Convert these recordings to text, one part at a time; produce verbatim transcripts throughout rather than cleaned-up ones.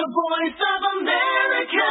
The Voice of America.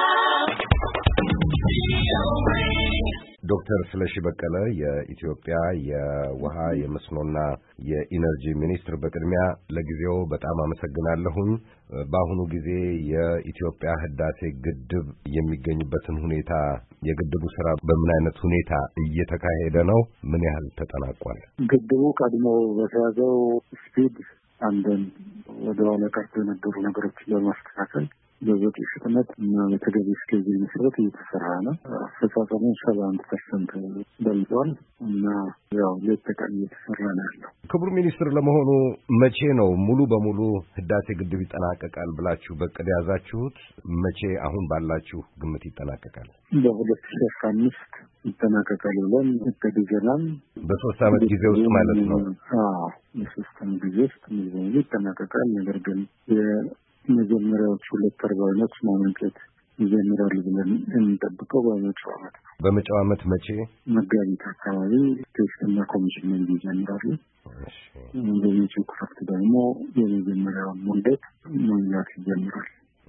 ዶክተር ስለሺ በቀለ የኢትዮጵያ የውሃ የመስኖና የኢነርጂ ሚኒስትር፣ በቅድሚያ ለጊዜው በጣም አመሰግናለሁኝ። በአሁኑ ጊዜ የኢትዮጵያ ህዳሴ ግድብ የሚገኝበትን ሁኔታ፣ የግድቡ ስራ በምን አይነት ሁኔታ እየተካሄደ ነው? ምን ያህል ተጠናቋል? ግድቡ ቀድሞ በተያዘው ስፒድ አንደን ወደ ኋላ ቀርቶ የነበሩ ነገሮችን ለማስተካከል በበቂ ፍጥነት እና በተገቢ ስኬጁል መሰረት እየተሰራ ነው። አፈጻጸሙ ሰባ አንድ ፐርሰንት በልጧል እና ያው ሌት ተቀን እየተሰራ ነው ያለው። ክቡር ሚኒስትር፣ ለመሆኑ መቼ ነው ሙሉ በሙሉ ህዳሴ ግድብ ይጠናቀቃል ብላችሁ በቅድ ያዛችሁት? መቼ አሁን ባላችሁ ግምት ይጠናቀቃል? በሁለት ሺህ አስራ አምስት ይጠናቀቃል ብለን እቅድ ይዘናል። በሶስት አመት ጊዜ ውስጥ ማለት ነው? አዎ፣ በሶስት አመት ጊዜ ውስጥ ሙሉ በሙሉ ይጠናቀቃል። ነገር ግን የመጀመሪያዎቹ ሁለት ተርባይኖች ማመንጨት ይጀምራሉ ብለን የምንጠብቀው በመጪው ዓመት ነው። በመጪው ዓመት መቼ? መጋቢት አካባቢ ቴስትና ኮሚሽን ይጀምራሉ። በመጪው ክረፍት ደግሞ የመጀመሪያውን ሙሌት መሙላት ይጀምራል።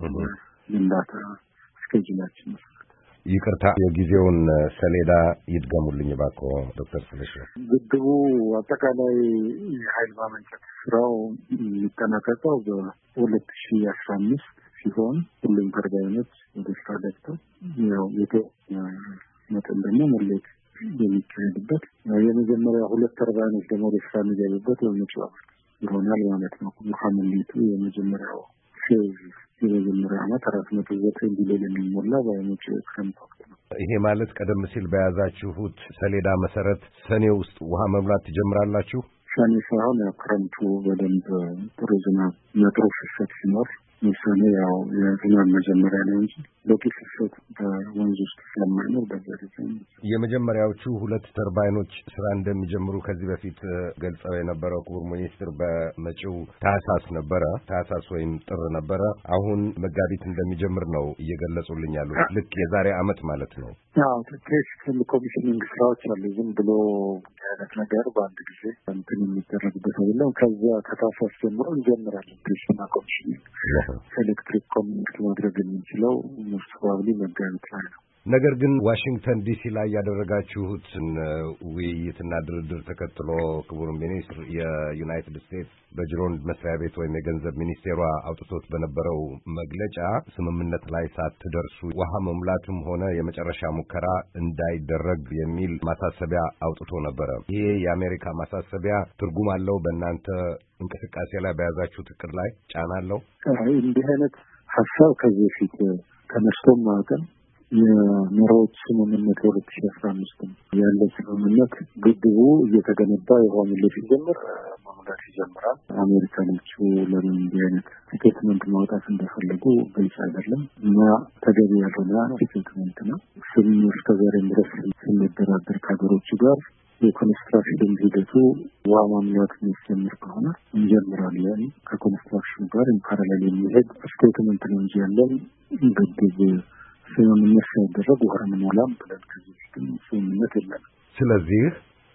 ግንባታ ስኬጁላችን ነው። ይቅርታ፣ የጊዜውን ሰሌዳ ይድገሙልኝ እባክዎ ዶክተር ስለሺ። ግድቡ አጠቃላይ የኃይል ማመንጨት ስራው የሚጠናቀቀው በሁለት ሺህ አስራ አምስት ሲሆን ሁሉም ተርባይኖች ወደ ስራ ገብተው ያው የተወሰነ መጠን ደግሞ ሙሌት የሚካሄድበት የመጀመሪያ ሁለት ተርባይኖች ደግሞ ወደ ስራ የሚገቡበት በመጪው ዓመት ይሆናል ማለት ነው። ውሃ ሙሌቱ የመጀመሪያው ፌዝ የመጀመሪያ ዓመት አራት መቶ ዘጠኝ ቢሊዮን የሚሞላ በመጪው ክረምት ወቅት ነው። ይሄ ማለት ቀደም ሲል በያዛችሁት ሰሌዳ መሰረት ሰኔ ውስጥ ውሃ መሙላት ትጀምራላችሁ? ሰኔ ሳይሆን ያው ክረምቱ በደንብ ጥሩ ዝናብ መጥሮ ፍሰት ሲኖር ሰኔ ያው የዝናብ መጀመሪያ ነው እንጂ በቂ ፍሰት በወንዝ ውስጥ ስለማይኖር በዛ ጊዜ የመጀመሪያዎቹ ሁለት ተርባይኖች ስራ እንደሚጀምሩ ከዚህ በፊት ገልጸው የነበረው ክቡር ሚኒስትር በመጪው ታህሳስ ነበረ፣ ታህሳስ ወይም ጥር ነበረ። አሁን መጋቢት እንደሚጀምር ነው እየገለጹልኝ ያሉት። ልክ የዛሬ አመት ማለት ነው። አዎ፣ ቴክኒካል ኮሚሽኒንግ ስራዎች አሉ። ዝም ብሎ አይነት ነገር በአንድ ጊዜ እንትን የሚደረግበት አይደለም። ከዚያ ከታህሳስ ጀምሮ እንጀምራለን ቴክኒካል ኮሚሽኒንግ። ኤሌክትሪክ ኮሚኒኬት ማድረግ የምንችለው ሞስት ፕሮባብሊ መጋቢት ላይ ነው። ነገር ግን ዋሽንግተን ዲሲ ላይ ያደረጋችሁትን ውይይትና ድርድር ተከትሎ ክቡር ሚኒስትር፣ የዩናይትድ ስቴትስ በጅሮንድ መስሪያ ቤት ወይም የገንዘብ ሚኒስቴሯ አውጥቶት በነበረው መግለጫ ስምምነት ላይ ሳትደርሱ ውሃ መሙላትም ሆነ የመጨረሻ ሙከራ እንዳይደረግ የሚል ማሳሰቢያ አውጥቶ ነበረ። ይሄ የአሜሪካ ማሳሰቢያ ትርጉም አለው? በእናንተ እንቅስቃሴ ላይ በያዛችሁት እቅድ ላይ ጫና አለው? እንዲህ አይነት ሀሳብ ከዚህ በፊት ተነስቶም ማለትም የመሪዎች ስምምነት የሁለት ሺህ አስራ አምስት ያለ ስምምነት ግድቡ እየተገነባ የውሃ ሙሌት ሲጀምር መሙላት ይጀምራል። አሜሪካኖቹ ለምን እንዲህ አይነት ስቴትመንት ማውጣት እንደፈለጉ ግልጽ አይደለም እና ተገቢ ያልሆነ ስቴትመንት ነው። ስም እስከ ዛሬም ድረስ ስንደራደር ከሀገሮቹ ጋር የኮንስትራክሽን ሂደቱ ውሃ ማሙላት የሚጀምር ከሆነ እንጀምራለን። ከኮንስትራክሽኑ ጋር ኢንፓራሌል የሚሄድ ስቴትመንት ነው እንጂ ያለን ግድብ ስምምነት ሳይደረግ ውሃ እንሞላም ብለን ከዚህ ስምምነት የለም። ስለዚህ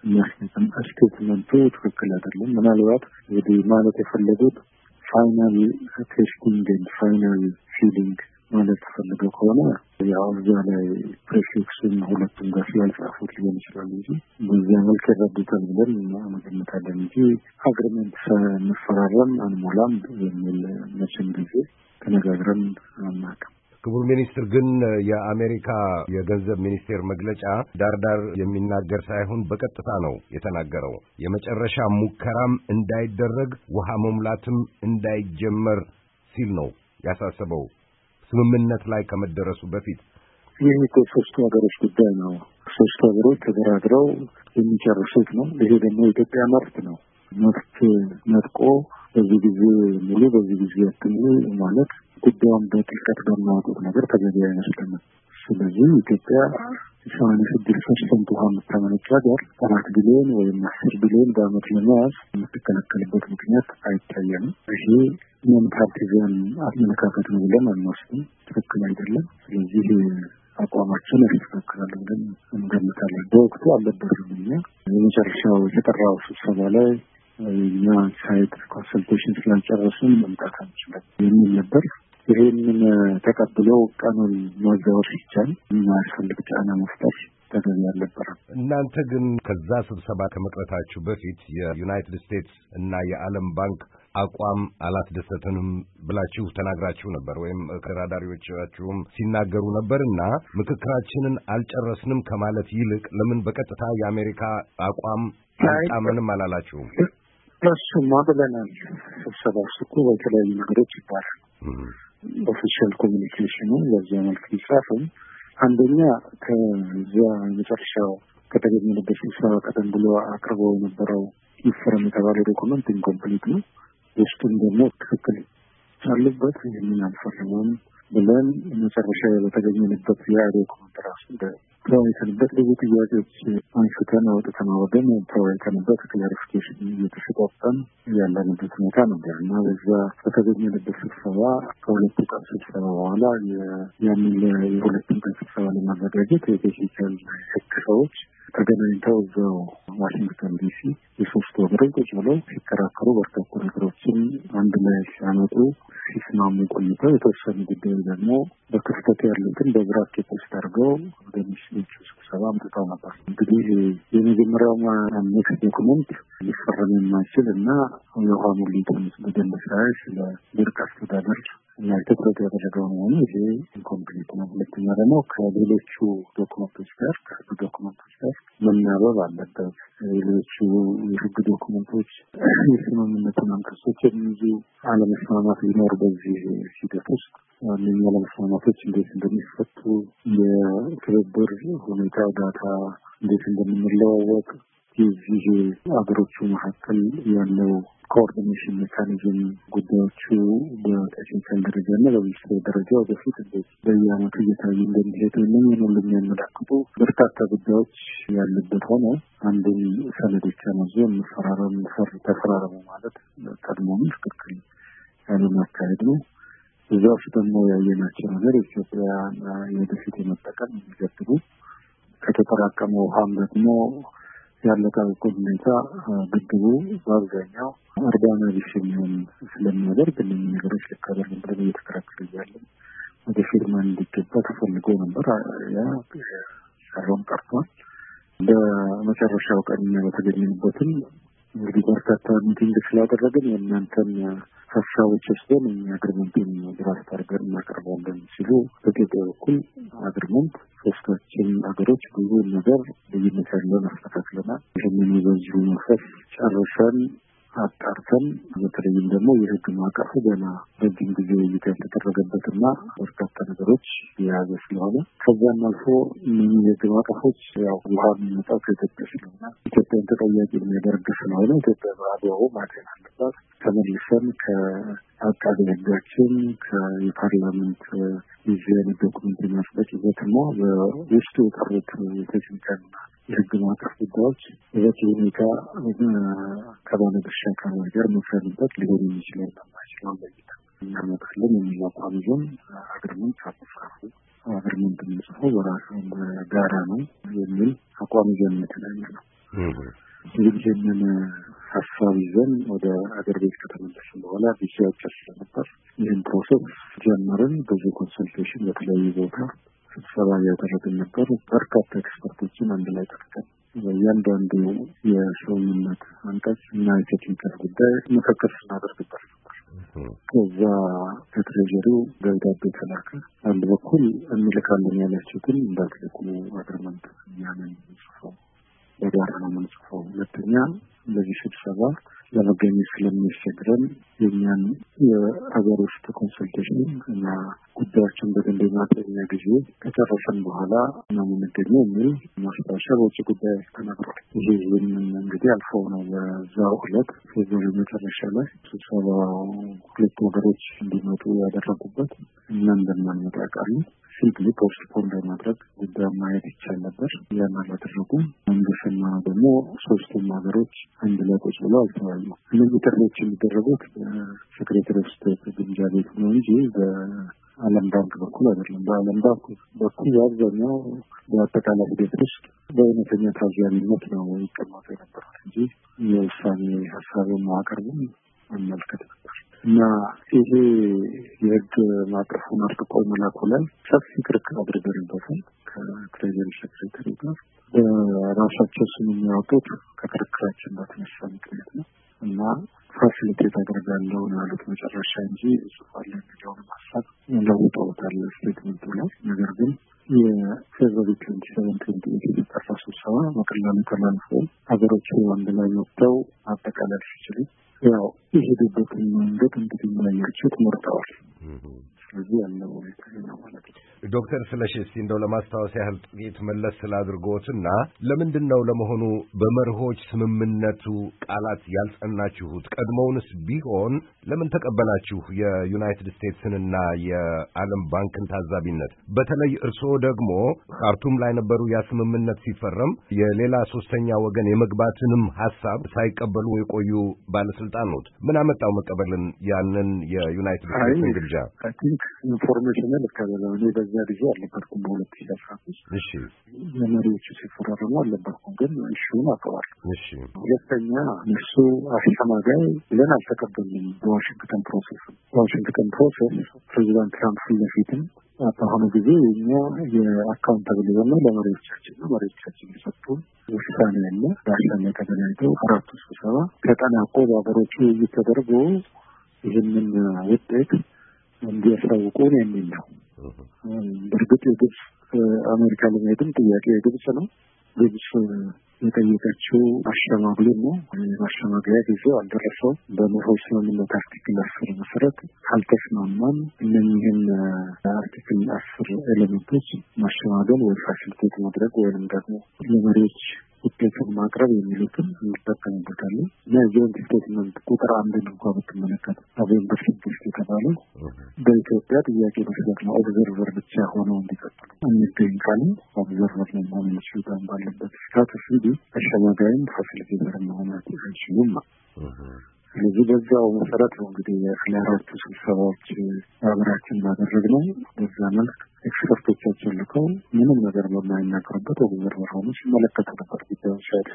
ስቴትመንቱ ትክክል አይደለም። ምናልባት እንግዲህ ማለት የፈለጉት ፋይናል ቴስቲንግ ኤንድ ፋይናል ፊሊንግ ማለት ተፈልገው ከሆነ ያው እዛ ላይ ፕሬፊክስን ሁለቱም ጋር ስላልጻፉት ሊሆን ይችላል እንጂ በዚያ መልክ ይረዱታል ብለን መገመታለን እንጂ አግሪመንት ሳንፈራረም አንሞላም የሚል መቼም ጊዜ ተነጋግረን አናውቅም። ክቡር ሚኒስትር፣ ግን የአሜሪካ የገንዘብ ሚኒስቴር መግለጫ ዳርዳር የሚናገር ሳይሆን በቀጥታ ነው የተናገረው። የመጨረሻ ሙከራም እንዳይደረግ ውሃ መሙላትም እንዳይጀመር ሲል ነው ያሳሰበው ስምምነት ላይ ከመደረሱ በፊት። ይህ እኮ ሶስቱ ሀገሮች ጉዳይ ነው። ሶስቱ ሀገሮች ተደራድረው የሚጨርሱት ነው። ይሄ ደግሞ የኢትዮጵያ መብት ነው። መብት ነጥቆ በዚህ ጊዜ ሙሉ በዚህ ጊዜ ያትሙ ማለት ጉዳዩን በጥልቀት በማውጣት ነገር ተገቢ አይመስለንም። ስለዚህ ኢትዮጵያ ሰማንያ ስድስት ፐርሰንት ውሃ የምታመነጭ ሀገር አራት ቢሊዮን ወይም አስር ቢሊዮን በአመት ለመያዝ የምትከለከልበት ምክንያት አይታየንም። ይሄ ምን ፓርቲዛን አመለካከት ነው ብለን አንወስድም። ትክክል አይደለም። ስለዚህ አቋማችን ያስተካክላል ብለን እንገምታለን። በወቅቱ አልነበርንም እኛ የመጨረሻው የተጠራው ስብሰባ ላይ እኛ ሳይት ኮንሰልቴሽን ስላልጨረስን መምጣት አንችልም የሚል ነበር። ይህንን ተቀብሎ ቀኑን ማዛወር ሲቻል የማያስፈልግ ጫና መፍጠር ተገቢ አልነበረም። እናንተ ግን ከዛ ስብሰባ ከመቅረታችሁ በፊት የዩናይትድ ስቴትስ እና የዓለም ባንክ አቋም አላስደሰተንም ብላችሁ ተናግራችሁ ነበር ወይም ተደራዳሪዎቻችሁም ሲናገሩ ነበርና ምክክራችንን አልጨረስንም ከማለት ይልቅ ለምን በቀጥታ የአሜሪካ አቋም አልጣመንም አላላችሁም? እሱማ ብለናል። ስብሰባ ውስጥ እኮ በተለያዩ ነገሮች ይባላል። ኦፊሻል ኮሚኒኬሽኑ በዚያ መልክ ቢጻፍም አንደኛ ከዚያ መጨረሻው ከተገኘበት ስብሰባ ቀደም ብሎ አቅርበው የነበረው ይፈረም የተባለው ዶክመንት ኢንኮምፕሊት ነው። ውስጡም ደግሞ ትክክል አለበት ይህንን አልፈረመም ብለን መጨረሻ በተገኘበት ያ ዶክመንት ራሱ ተወያይተንበት ብዙ ጥያቄዎች አንስተን አውጥተን ወገን ተወያይተንበት ክላሪፊኬሽን እየተሰጠን ያለንበት ሁኔታ ነበር እና በዛ በተገኘበት ስብሰባ ከሁለቱ ቀን ስብሰባ በኋላ ያንን የሁለቱን ቀን ስብሰባ ለማዘጋጀት የቴክኒካል ህግ ሰዎች ተገናኝተው እዛው ዋሽንግተን ዲሲ የሶስት ወገኖች ቁጭ ብለው ሲከራከሩ በርካታ ነገሮችን አንድ ላይ ሲያመጡ ሲስማሙ ቆይተው የተወሰኑ ጉዳዮች ደግሞ በክፍተት ያሉትን በብራኬት ውስጥ አድርገው ወደ ሚኒስትሮቹ ስብሰባ አምጥተው ነበር። እንግዲህ የመጀመሪያው አምስት ዶክመንት ሊፈረም የማይችል እና የውሃ ሙሊቱን በደንብ ሳይ ስለ ድርቅ አስተዳደር እና ትኩረት ያደረገው መሆኑ ይሄ ኢንኮምፕሊት ነው። ሁለተኛ ደግሞ ከሌሎቹ ዶክመንቶች ጋር ከህግ ዶክመንቶች ጋር መናበብ አለበት። ሌሎቹ የህግ ዶክመንቶች የስምምነቱን አንቀጾች የሚይዙ አለመስማማት ሊኖር በዚህ ሂደት ውስጥ እነኛ አለመስማማቶች እንዴት እንደሚፈቱ የትብብር ሁኔታ ዳታ እንዴት እንደምንለዋወቅ የዚህ አገሮቹ መካከል ያለው ኮኦርዲኔሽን ሜካኒዝም ጉዳዮቹ በቴክኒካል ደረጃ እና በሚኒስትር ደረጃ ወደፊት እንዴት በየዓመቱ እየታዩ እንደሚሄዱ እነኝህን ሁሉ የሚያመላክቱ በርካታ ጉዳዮች ያሉበት ሆነ አንድን ሰነዶች አመዞ መፈራረም ተፈራረሙ ማለት ቀድሞም ትክክል ያንን አካሄድ ነው። እዛ ውስጥ ደግሞ ያየናቸው ነገር ኢትዮጵያ የወደፊት የመጠቀም የሚገድቡ ከተጠራቀመው ውሃም ደግሞ ያለቀው ሁኔታ ግድቡ በአብዛኛው አርባና ቢሽሚዮን ስለሚያደርግ እነዚህ ነገሮች ሊካሄዱ ብለን እየተከራከሩ እያለን ወደ ፊርማ እንዲገባ ተፈልጎ ነበር። ያ ሳይሆን ቀርቷል። በመጨረሻው ቀን በተገኘንበትም እንግዲህ በርካታ ሚቲንግ ስላደረግን የእናንተን ሀሳቦች ወስደን የአግሪመንቱን ድራፍት አድርገን እናቀርባለን ሲሉ በኢትዮጵያ በኩል አግሪመንት ሶስታችን ሀገሮች ብዙ ነገር ልዩነት ያለውን አስተካክለናል። ይህንን በዚሁ መንፈስ ጨርሰን አጣርተን በተለይም ደግሞ የህግ ማዕቀፉ ገና ረጅም ጊዜ ውይይት ያልተደረገበትና በርካታ ነገሮች የያዘ ስለሆነ ከዛም አልፎ እነዚህ የህግ ማዕቀፎች ያው ውሃ የሚመጣው ከኢትዮጵያ ስለሆነ ኢትዮጵያን ተጠያቂ የሚያደርግ ስለሆነ ኢትዮጵያ በአግባቡ ማጤን አለባት። ተመልሰን ከአቃቤ ህጋችን ከየፓርላመንት ይዘን ዶክመንት የሚያስበጭ ይዘትና በውስጡ የቀሩት የቴክኒካል የህግ ማዕቀፍ ጉዳዮች በበቂ ሁኔታ ከባለድርሻ አካላት ጋር መፍረድበት ሊሆን የሚችለው ናቸው ለይታ እናመጣለን የሚል አቋም ይዘን አግሪመንት አጽፋፉ አግሪመንት የሚጽፈው በራሱ በጋራ ነው የሚል አቋም ይዘን የተለያየ ነው። እንግዲህ ይህንን ሀሳብ ይዘን ወደ አገር ቤት ከተመለስን በኋላ ቢሲያጨር ስለነበር ይህን ፕሮሰስ ጀመርን። ብዙ ኮንሰልቴሽን በተለያዩ ቦታ ስብሰባ ያደረግን ነበር። በርካታ ኤክስፐርቶችን አንድ ላይ ጠርተን እያንዳንዱ የስምምነት አንቀጽ እና የቴክኒካል ጉዳይ ምክክር ስናደርግበት ነበር። ከዛ ከትሬጀሪው ደብዳቤ ተላከ። አንድ በኩል እንልካለን ያላችሁትን እንዳትልኩ አግሪመንት እኛንን ጽፈው በጋራ ነው የምንጽፈው። ሁለተኛ ለዚህ ስብሰባ ለመገኘት ስለሚያስቸግረን የእኛን የሀገር ውስጥ ኮንሰልቴሽን እና ጉዳዮችን በደንብ ማጥኛ ጊዜ ከጨረሰን በኋላ ነው የምንገኘው የሚል ማስታወሻ በውጭ ጉዳይ ተነግሯል። ይሄ ይህንን እንግዲህ አልፈው ነው በዛው ዕለት ፌብሩዋሪ መጨረሻ ላይ ስብሰባ ሁለቱ ሀገሮች እንዲመጡ ያደረጉበት እና እንደማንመጣ ቃሉ ሲምፕሊ ፖስትፖን በማድረግ ጉዳይ ማየት ይቻል ነበር። ያን አላደረጉም። መንግስትና ደግሞ ሶስቱም ሀገሮች አንድ ላይ ቁጭ ብለው አልተወያዩም። እነዚህ ጥሪዎች የሚደረጉት ሴክሬታሪ ኦፍ ስቴት ግምጃ ቤት ነው እንጂ በዓለም ባንክ በኩል አይደለም። በዓለም ባንክ በኩል አብዛኛው በአጠቃላይ ሂደት ውስጥ በእውነተኛ ታዛቢነት ነው ይቀመጡ የነበሩት እንጂ የውሳኔ ሀሳብን ማቅረብን መመልከት ነበር። እና ይሄ የህግ ማዕቀፉን አርቅቆ መላኩ ላይ ሰፊ ክርክር አድርገንበታል ከትሬጀሪ ሴክሬታሪ ጋር። በራሳቸው ስም የሚያወጡት ከክርክራችን በተነሳ ምክንያት ነው እና ፋሲሊቴት አድርጋለሁ ያሉት መጨረሻ እንጂ ጽፏል የሚለውን ሀሳብ ለውጠውታል ስቴትመንቱ ላይ። ነገር ግን የፌብሩዋሪ ትዌንቲ ሰቨን ትዌንቲ ኤይት የተጠራ ስብሰባ በቀላሉ ተላልፎ ሀገሮቹ አንድ ላይ ወጥተው አጠቃላይ ሲችሉ ያው የሄዱበትን መንገድ እንግዲህ መለያቸው ተመርጠዋል። ስለዚህ ያለው ሁኔታ ነው ማለት ነው። ዶክተር ስለሺ እስቲ እንደው ለማስታወስ ያህል ጥቂት መለስ ስላድርጎትና ለምንድን ነው ለመሆኑ በመርሆች ስምምነቱ ቃላት ያልጸናችሁት? ቀድሞውንስ ቢሆን ለምን ተቀበላችሁ የዩናይትድ ስቴትስንና የዓለም ባንክን ታዛቢነት? በተለይ እርስዎ ደግሞ ካርቱም ላይ ነበሩ ያ ስምምነት ሲፈረም የሌላ ሶስተኛ ወገን የመግባትንም ሐሳብ ሳይቀበሉ የቆዩ ባለስልጣን ኖት። ምን አመጣው መቀበልን ያንን የዩናይትድ ስቴትስን ግብዣ? ኢንፎርሜሽን ልካለሁ እኔ በዛ ጊዜ አልነበርኩም በሁለት ሺህ አስራ አምስት እሺ የመሪዎቹ ሲፈራረሙ አልነበርኩም ግን እሺውን አውቀዋለሁ። እሺ ሁለተኛ እሱ አሸማጋይ ብለን አልተቀበልንም። በዋሽንግተን ፕሮሰስ በዋሽንግተን ፕሮሰስ ፕሬዚዳንት ትራምፕ ለፊትም በአሁኑ ጊዜ እኛ የአካውንታብል የሆነ ለመሪዎቻችን ነው መሪዎቻችን የሰጡ ውሳኔ ያለ በአሻማ ተገናኝተው አራቱ ስብሰባ ተጠናቆ በሀገሮቹ ውይይት ተደርጎ ይህንን ውጤት እንዲያሳውቁን የሚል ነው። በእርግጥ የግብጽ አሜሪካ ለመሄድም ጥያቄ የግብጽ ነው። ግብጽ የጠየቀችው አሸማግሌ ነው። አሸማግሌ ጊዜው አልደረሰው። በመርሆች ስምምነት አርቲክል አስር መሰረት ካልተስማማን እነዚህን አርቲክል አስር ኤሌመንቶች ማሸማገል ወይ ፋሲሊቴት ማድረግ ወይም ደግሞ ለመሪዎች ውጤቱን ማቅረብ የሚሉትን እንጠቀምበታለን እና የጆይንት ስቴትመንት ቁጥር አንድን እንኳን ብትመለከት ኖቬምበር ስድስት የተባለው በኢትዮጵያ ጥያቄ መስጠት ነው። ኦብዘርቨር ብቻ ሆነው እንዲቀጥሉ እንገኝ ካለ ኦብዘርቨር ነው መሆን የሚችሉት ባለበት ስታቱስ ቪዲ አሸማጋይም ፋሲሊቴተር መሆን አይችሉም። ስለዚህ በዛው መሰረት ነው እንግዲህ የፍላራቱ ስብሰባዎች አብራችን ባደረግነው በዛ መልክ ኤክስፐርቶቻችን ልከው ምንም ነገር በማይናገሩበት ኦብዘርቨር ሆኖ ሲመለከቱ ነበር። ጉዳዩን ሳይድ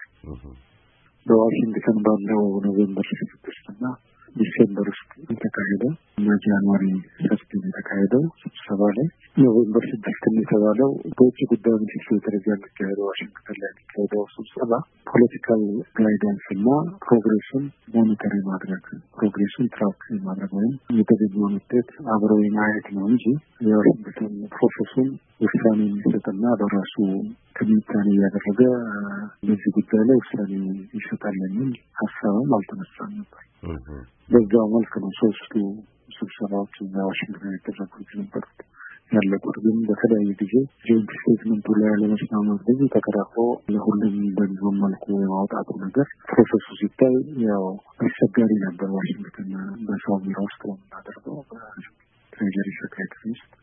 በዋሽንግተን ባለው ኖቬምበር ስድስት እና ዲሴምበር ውስጥ የተካሄደ እና ጃንዋሪ ሶስት የተካሄደው ስብሰባ ላይ ኖቬምበር ስድስት የተባለው በውጭ ጉዳይ ሚኒስትር ደረጃ የተካሄደው ዋሽንግተን ላይ የተካሄደው ስብሰባ ፖለቲካል ጋይዳንስ እና ፕሮግሬሱን ሞኒተር ማድረግ ፕሮግሬሱን ትራክ ማድረግ ወይም የተገኘውን ውጤት አብሮ የማየት ነው እንጂ የዋሽንግተን ፕሮሰሱን ውሳኔ የሚሰጥና በራሱ ትንታኔ እያደረገ በዚህ ጉዳይ ላይ ውሳኔ ይሰጣል የሚል ሀሳብም አልተነሳም ነበር። በዛው መልክ ነው ሶስቱ ስብሰባዎች እና ዋሽንግተን የተደረጉት ነበሩት ያለቁት። ግን በተለያየ ጊዜ ጆይንት ስቴትመንቱ ላይ ለመስማማት ብዙ ተከራክሮ ለሁሉም በሚሆን መልኩ የማውጣቱ ነገር ፕሮሰሱ ሲታይ ያው አስቸጋሪ ነበር። ዋሽንግተን በሰው ቢሮ ውስጥ ነው የምናደርገው በትሬጀሪ ሴክሬታሪ ውስጥ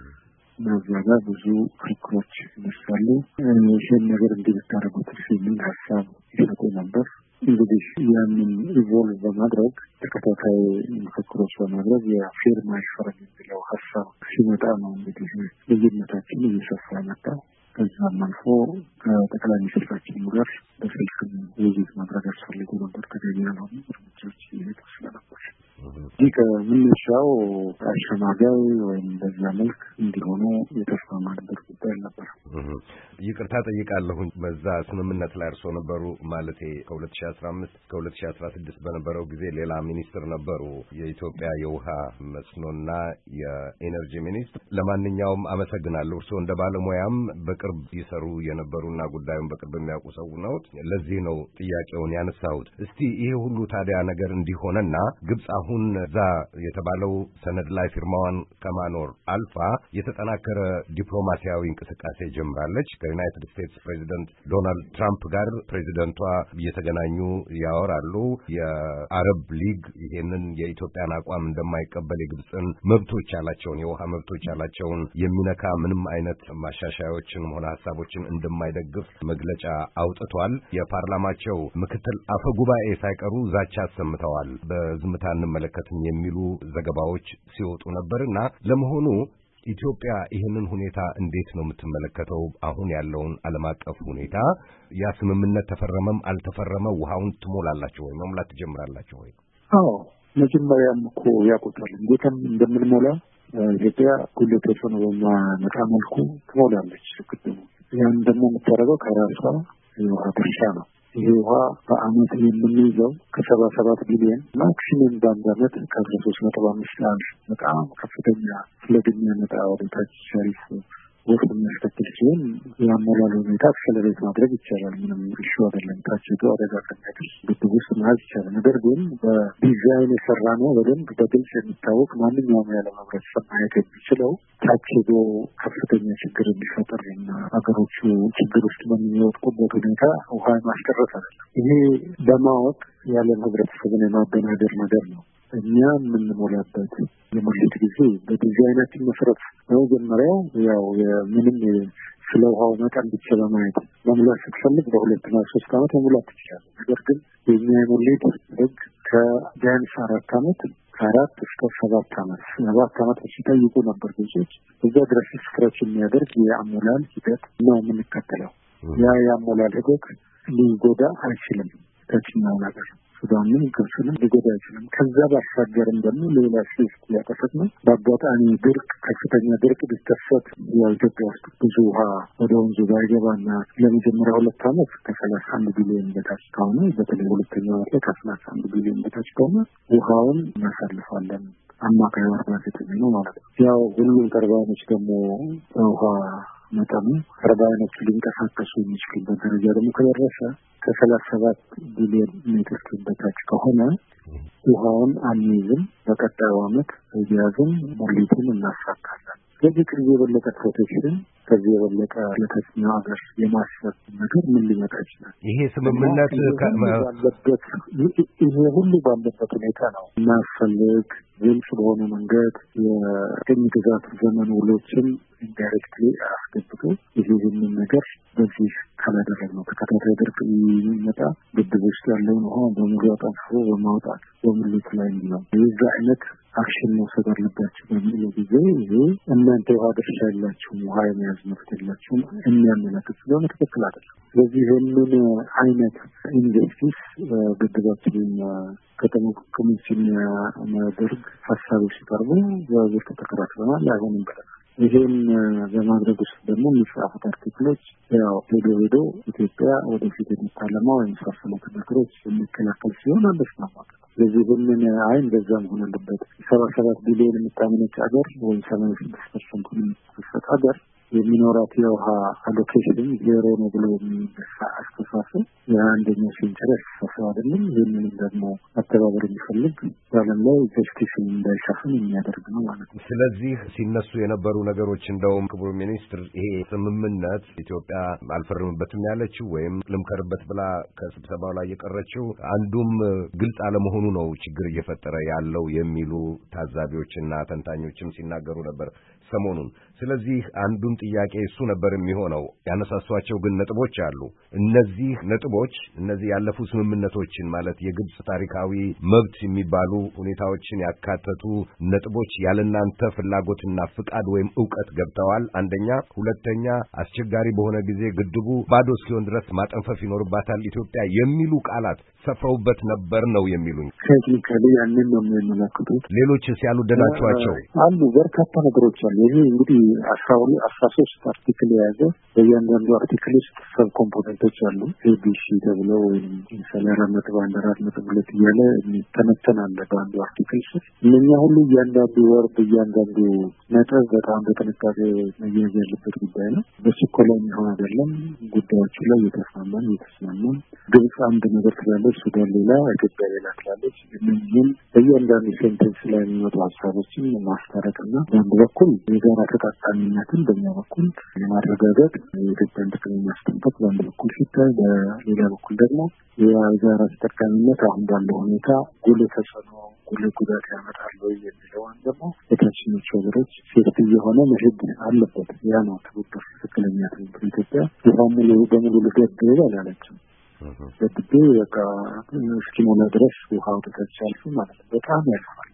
በዛ ጋር ብዙ ክርክሮች ይነሳሉ። ይህን ነገር እንዲህ ብታደርጉት የሚል ሀሳብ ይሰጡ ነበር። እንግዲህ ያንን ኢቮልቭ በማድረግ ተከታታይ ምክክሮች በማድረግ የፊርማ ይፈረም የሚለው ሀሳብ ሲመጣ ነው እንግዲህ ልዩነታችን እየሰፋ መጣ። ከዛም አልፎ ከጠቅላይ ሚኒስትራችን ጋር በስልክ ውይይት ማድረግ አስፈልጎ ነበር። ተገቢ ያልሆኑ እርምጃዎች እየሄዱ ስለነበር ይህ ከመነሻው አሸማጋይ ወይም በዛ መልክ እንዲሆኑ የተስማማንበት ጉዳይ ነበር። ይቅርታ ጠይቃለሁኝ። በዛ ስምምነት ላይ እርሶ ነበሩ ማለቴ ከሁለት ሺህ አስራ አምስት እስከ ሁለት ሺህ አስራ ስድስት በነበረው ጊዜ ሌላ ሚኒስትር ነበሩ፣ የኢትዮጵያ የውሃ መስኖና የኤነርጂ ሚኒስትር። ለማንኛውም አመሰግናለሁ። እርሶ እንደ ባለሙያም በቅርብ ይሰሩ የነበሩና ጉዳዩን በቅርብ የሚያውቁ ሰው ነው። ለዚህ ነው ጥያቄውን ያነሳሁት። እስቲ ይሄ ሁሉ ታዲያ ነገር እንዲሆነና ግብጽ አሁን ዛ የተባለው ሰነድ ላይ ፊርማዋን ከማኖር አልፋ የተጠናከረ ዲፕሎማሲያዊ እንቅስቃሴ ጀምራለች። ከዩናይትድ ስቴትስ ፕሬዚደንት ዶናልድ ትራምፕ ጋር ፕሬዚደንቷ እየተገናኙ ያወራሉ። የአረብ ሊግ ይሄንን የኢትዮጵያን አቋም እንደማይቀበል የግብጽን መብቶች ያላቸውን የውሃ መብቶች ያላቸውን የሚነካ ምንም አይነት ማሻሻያዎችን ሆነ ሐሳቦችን እንደማይደግፍ መግለጫ አውጥቷል። የፓርላማቸው ምክትል አፈ ጉባኤ ሳይቀሩ ዛቻ አሰምተዋል። በዝምታ እንመለከትም የሚሉ ዘገባዎች ሲወጡ ነበርና ለመሆኑ ኢትዮጵያ ይህንን ሁኔታ እንዴት ነው የምትመለከተው? አሁን ያለውን ዓለም አቀፍ ሁኔታ ያ ስምምነት ተፈረመም አልተፈረመ ውሃውን ትሞላላችሁ ወይ መሙላት ትጀምራላችሁ ወይ? አዎ መጀመሪያም እኮ ያውቁታል እንዴትም እንደምንሞላ ኢትዮጵያ ጉልበቶች ነው በማመጣ መልኩ ትሞላለች ግድቡ። ያን ደግሞ የምታደርገው ከራሷ የውሃ ድርሻ ነው። ይሄ ውሃ በአመት የምንይዘው ከሰባ ሰባት ቢሊዮን ማክሲመም በአንድ አመት ከአስራ ሶስት ነጥብ አምስት አንድ በጣም ከፍተኛ ስለግኛ መጣ ወደታች ሸሪፍ ወርቅ የሚያስከትል ሲሆን የአሞላሉ ሁኔታ አክሰለሬት ማድረግ ይቻላል። ምንም እሹ አይደለም። ታችቶ አደጋ ከሚያደርስ ግድብ ውስጥ መያዝ ይቻላል። ነገር ግን በዲዛይን የሰራ ነው በደንብ በግልጽ የሚታወቅ ማንኛውም የዓለም ህብረተሰብ ማየት የሚችለው ታችቶ ከፍተኛ ችግር እንዲፈጠርና ሀገሮቹ ችግር ውስጥ በሚወድቁበት ሁኔታ ውሃ ማስቀረት አይደለም። ይሄ በማወቅ የዓለም ህብረተሰብን የማደናገር ነገር ነው። እኛ የምንሞላበት የሙሌት ጊዜ በዲዛይናችን መሰረት መጀመሪያው ያው ምንም ስለ ውሃው መጠን ብቻ በማየት መሙላት ስትፈልግ በሁለትና ሶስት አመት መሙላት ትችላለህ። ነገር ግን የኛ የሙሌት ህግ ከቢያንስ አራት አመት ከአራት እስከ ሰባት አመት ሰባት አመት ሲጠይቁ ነበር ብዙዎች። እዛ ድረስ ስክራች የሚያደርግ የአሞላል ሂደት ነው የምንከተለው። ያ የአሞላል ሂደት ሊጎዳ አይችልም። ታችኛው ነገር ሱዳንን ግብፅንም ሊጎዳ አይችልም። ከዛ ባሻገርም ደግሞ ሌላ ስስ ያቀፈትነው በአጋጣሚ ድርቅ ከፍተኛ ድርቅ ቢከሰት የኢትዮጵያ ውስጥ ብዙ ውሃ ወደ ወንዙ ባይገባና ለመጀመሪያ ሁለት አመት ከሰላሳ አንድ ቢሊዮን በታች ከሆነ በተለይ ሁለተኛው ዓመት ላይ ከሰላሳ አንድ ቢሊዮን በታች ከሆነ ውሃውን እናሳልፋለን። አማካይ ወርዳ ነው ማለት ነው። ያው ሁሉም ተርባይኖች ደግሞ ውሃ መጠኑ ተርባይኖች ሊንቀሳቀሱ የሚችሉበት ደረጃ ደግሞ ከደረሰ ከሰላሳ ሰባት ቢሊዮን ሜትር ኪዩብ በታች ከሆነ ውሃውን አንይዝም። በቀጣዩ አመት እያዝን ሙሌቱን እናሳካለን። ከዚህ ከዚህ የበለጠ ፕሮቴክሽን ከዚህ የበለጠ ለተስማሚ ሀገር የማሰብ ነገር ምን ሊመጣ ይችላል? ይሄ ስምምነት ባለበት ይሄ ሁሉ ባለበት ሁኔታ ነው እናስፈልግ ግልጽ በሆነ መንገድ የቅኝ ግዛት ዘመን ውሎችን ኢንዳይሬክትሊ አስገብቶ ይህንን ነገር በዚህ ካላደረግ ነው ተከታታይ ድርቅ የሚመጣ ግድብ ውስጥ ያለውን ውሃ በሙሉ አጣፎ በማውጣት በሙሌት ላይ ነው የዛ አይነት አክሽን መውሰድ አለባቸው በሚለው ጊዜ ይሄ እናንተ ውሃ ድርሻ ያላችሁ ውሃ የመያዝ መብት የላችሁም የሚያመለክት ስለሆነ ትክክል አይደለም። ስለዚህ ይህንን አይነት ኢንቨስቲስ ግድባችንን ከተሞች ኮሚሽን የሚያደርግ ሀሳቦች ሲቀርቡ በዝርቅ ተከራክረናል። አይሆንም ብለናል። ይሄን በማድረግ ውስጥ ደግሞ የሚጻፉት አርቲክሎች ያው ሄዶ ሄዶ ኢትዮጵያ ወደፊት የምታለማው የመሳሰሉት ነገሮች የሚከላከል ሲሆን አንደስማማት። ስለዚህ በምን አይ እንደዛ መሆን አለበት። ሰባ ሰባት ቢሊዮን የምታመነጭ ሀገር ወይም ሰማንያ ስድስት ፐርሰንት የምትሰጥ ሀገር የሚኖራት የውሃ አሎኬሽን ዜሮ ነው ብሎ የሚነሳ አስተሳሰብ የአንደኛው ሴንቸሪ አስተሳሰብ አይደለም። ይህንን ደግሞ አተባበር የሚፈልግ በዓለም ላይ ጀስቲስ እንዳይሻፍን የሚያደርግ ነው ማለት ነው። ስለዚህ ሲነሱ የነበሩ ነገሮች እንደውም ክቡር ሚኒስትር ይሄ ስምምነት ኢትዮጵያ አልፈርምበትም ያለችው ወይም ልምከርበት ብላ ከስብሰባው ላይ የቀረችው አንዱም ግልጽ አለመሆኑ ነው ችግር እየፈጠረ ያለው የሚሉ ታዛቢዎችና ተንታኞችም ሲናገሩ ነበር ሰሞኑን። ስለዚህ አንዱም ጥያቄ እሱ ነበር የሚሆነው። ያነሳሷቸው ግን ነጥቦች አሉ። እነዚህ ነጥቦች እነዚህ ያለፉ ስምምነቶችን ማለት የግብጽ ታሪካዊ መብት የሚባሉ ሁኔታዎችን ያካተቱ ነጥቦች ያለናንተ ፍላጎትና ፍቃድ ወይም ዕውቀት ገብተዋል። አንደኛ። ሁለተኛ፣ አስቸጋሪ በሆነ ጊዜ ግድቡ ባዶ እስኪሆን ድረስ ማጠንፈፍ ይኖርባታል ኢትዮጵያ የሚሉ ቃላት ሰፍረውበት ነበር ነው የሚሉኝ። ቴክኒካሊ ያንን ነው የሚያመለክቱት። ሌሎችስ ያልወደዳቸዋቸው አሉ? በርካታ ነገሮች አሉ። ይሄ እንግዲህ አስራ ሁለት አስራ ሶስት አርቲክል የያዘ በእያንዳንዱ አርቲክል ውስጥ ሰብ ኮምፖነንቶች አሉ። ኤቢሲ ተብለው ወይም ኢንሳለራ ነጥብ አንድ አራት ነጥብ ሁለት እያለ ተነተናል በአንዱ አርቲክል ስር። እነኛ ሁሉ እያንዳንዱ ወርድ እያንዳንዱ ነጥብ በጣም በጥንቃቄ መያዝ ያለበት ጉዳይ ነው። በችኮላ የሚሆን አይደለም። ጉዳዮቹ ላይ እየተስማማን እየተስማማን ግብጽ አንድ ነገር ትላለች፣ ሱዳን ሌላ፣ ኢትዮጵያ ሌላ ትላለች። እነዚህም በእያንዳንዱ ሴንቴንስ ላይ የሚመጡ ሀሳቦችን ማስታረቅና በአንድ በኩል የጋራ ተጠቃሚነትን በእኛ በኩል የማረጋገጥ የኢትዮጵያን ጥቅም ማስጠበቅ በአንድ በኩል ሲታይ፣ በሌላ በኩል ደግሞ የጋራ ተጠቃሚነት አሁን ባለው ሁኔታ ጉልህ ተጽዕኖ ጉልህ ጉዳት ያመጣል ወይ የሚለውን ደግሞ የታችኞቹ ሀገሮች ሴፍቲ የሆነ መሄድ አለበት። ያ ነው ትብብር፣ ትክክለኛ ትብብር። ኢትዮጵያ ሙሉ በሙሉ ልገድብ አላለችም። ገድቤ በቃ እስኪሞላ ድረስ ውሃ ወደታች ያልፍ ማለት ነው። በጣም ያልፋል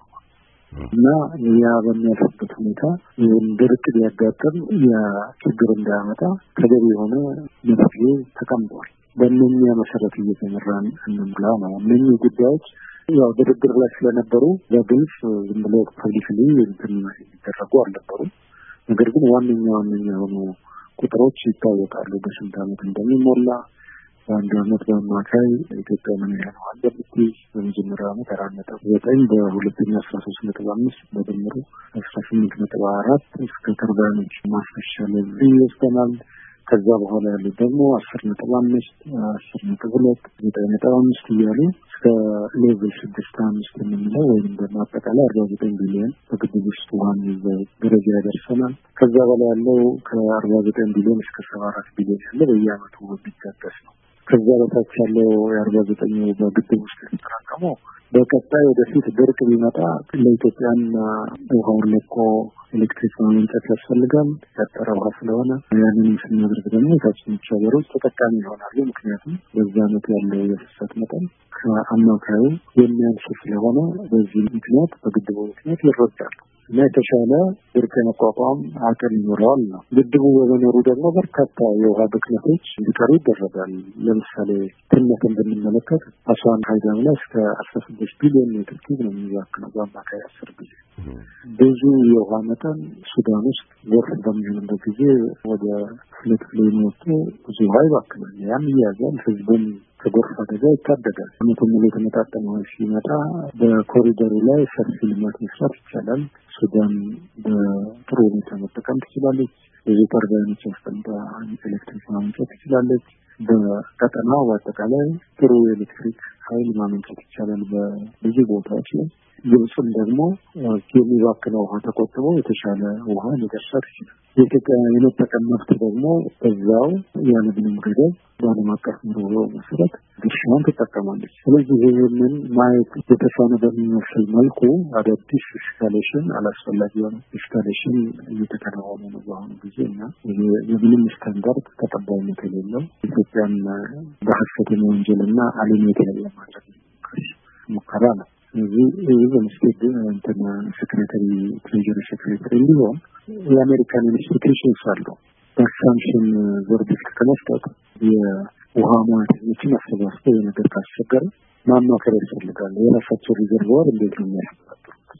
እና ያ በሚያልፍበት ሁኔታ ድርቅ ቢያጋጥም ያ ችግር እንዳያመጣ ተገቢ የሆነ መፍትሄ ተቀምጧል። በእነኛ መሰረት እየተመራን እንምላ ነው። እነኚህ ጉዳዮች ያው ድርድር ላይ ስለነበሩ በግልጽ ዝም ብሎ ፖሊሲሊ የሚደረጉ አልነበሩ። ነገር ግን ዋነኛ ዋነኛ የሆኑ ቁጥሮች ይታወቃሉ። በስንት ዓመት እንደሚሞላ በአንድ ዓመት በአማካይ ኢትዮጵያ ምን ያህል ውሃ እንደምትይዝ በመጀመሪያው ዓመት አራት ነጥብ ዘጠኝ በሁለተኛ አስራ ሶስት ነጥብ አምስት በድምሩ አስራ ስምንት ነጥብ አራት እስከ ተርባይኖች ማስፈሻ ለዚህ ይወስደናል። ከዛ በኋላ ያሉት ደግሞ አስር ነጥብ አምስት አስር ነጥብ ሁለት ዘጠኝ ነጥብ አምስት እያሉ እስከ ሌቭል ስድስት አምስት የምንለው ወይም ደግሞ አጠቃላይ አርባ ዘጠኝ ቢሊዮን በግድብ ውስጥ ውሃን ይዘው ደረጃ ያደርሰናል። ከዛ በላይ ያለው ከአርባ ዘጠኝ ቢሊዮን እስከ ሰባ አራት ቢሊዮን ያለ በየዓመቱ የሚታደስ ነው። ከዛ በታች ያለው የአርባ ዘጠኝ በግድብ ውስጥ የተጠራቀመው በቀጣይ ወደፊት ድርቅ ቢመጣ ለኢትዮጵያን ውሃውን ለቆ ኤሌክትሪክ ማመንጨት ያስፈልጋል። ያጠረ ውሃ ስለሆነ ያንንም ስናደርግ ደግሞ የታችኞቹ ሀገሮች ተጠቃሚ ይሆናሉ። ምክንያቱም በዛ ዓመት ያለው የፍሰት መጠን ከአማካዩ የሚያንስ ስለሆነ በዚህ ምክንያት በግድቡ ምክንያት ይረዳሉ እና የተሻለ ድርቅ የመቋቋም አቅም ይኖረዋል ነው። ግድቡ በመኖሩ ደግሞ በርካታ የውሃ ብክነቶች እንዲቀሩ ይደረጋል። ለምሳሌ ትነትን ብንመለከት አስዋን ሀይዳም ላይ እስከ አስራ ስድስት ቢሊዮን ሜትር ኪዩብ ነው የሚባክነው በአማካይ አስር ቢሊዮን። ብዙ የውሃ መጠን ሱዳን ውስጥ ጎርፍ በሚሆንበት ጊዜ ወደ ሁለት ኪሎ የሚወጡ ብዙ ውሃ ይባክናል። ያም እያያዛል ህዝቡን ከጎርፍ አደጋ ይታደጋል። አመቱን ሙሉ የተመጣጠነ ውሃ ሲመጣ በኮሪደሩ ላይ ሰፊ ልማት መስራት ይቻላል። ሱዳን በጥሩ ሁኔታ መጠቀም ትችላለች። ብዙ ተርባይኖች አስቀምጣ ኤሌክትሪክ ማመንጨት ትችላለች። በቀጠናው በአጠቃላይ ጥሩ የኤሌክትሪክ ኃይል ማመንጨት ይቻላል በብዙ ቦታዎች ላይ። ግብፅም ደግሞ የሚባክነው ውሃ ተቆጥቦ የተሻለ ውሃ ሊደርሳት ይችላል። የኢትዮጵያ የመጠቀም መብት ደግሞ በዛው ያለምንም ገደብ በዓለም አቀፍ ኑሮ መሰረት ድርሻዋን ትጠቀማለች። ስለዚህ ይህንን ማየት የተሳነ በሚመስል መልኩ አዳዲስ ኤስካሌሽን አላስፈላጊ የሆነ ኤስካሌሽን እየተከናወነ ነው በአሁኑ ጊዜ እና የምንም ስታንዳርድ ተቀባይነት የሌለው ኢትዮጵያን በሀሰተኛ ወንጀልና አሊሜት ላይ ለማድረግ ሙከራ ነው። ስለዚህ ይህ በምስቴድ እንትን ሴክሬታሪ ትሬጀሪ ሴክሬታሪ እንዲሆን የአሜሪካን ኢንስቲትዩሽንስ አሉ። በሳንክሽን ቨርዲክት ከመስጠት የውሃ ሙያተኞችን አሰባስበው የነገር ካስቸገረ ማማከር ያስፈልጋል። የራሳቸው ሪዘርቫር እንዴት ነው የሚያስተዳድሩት?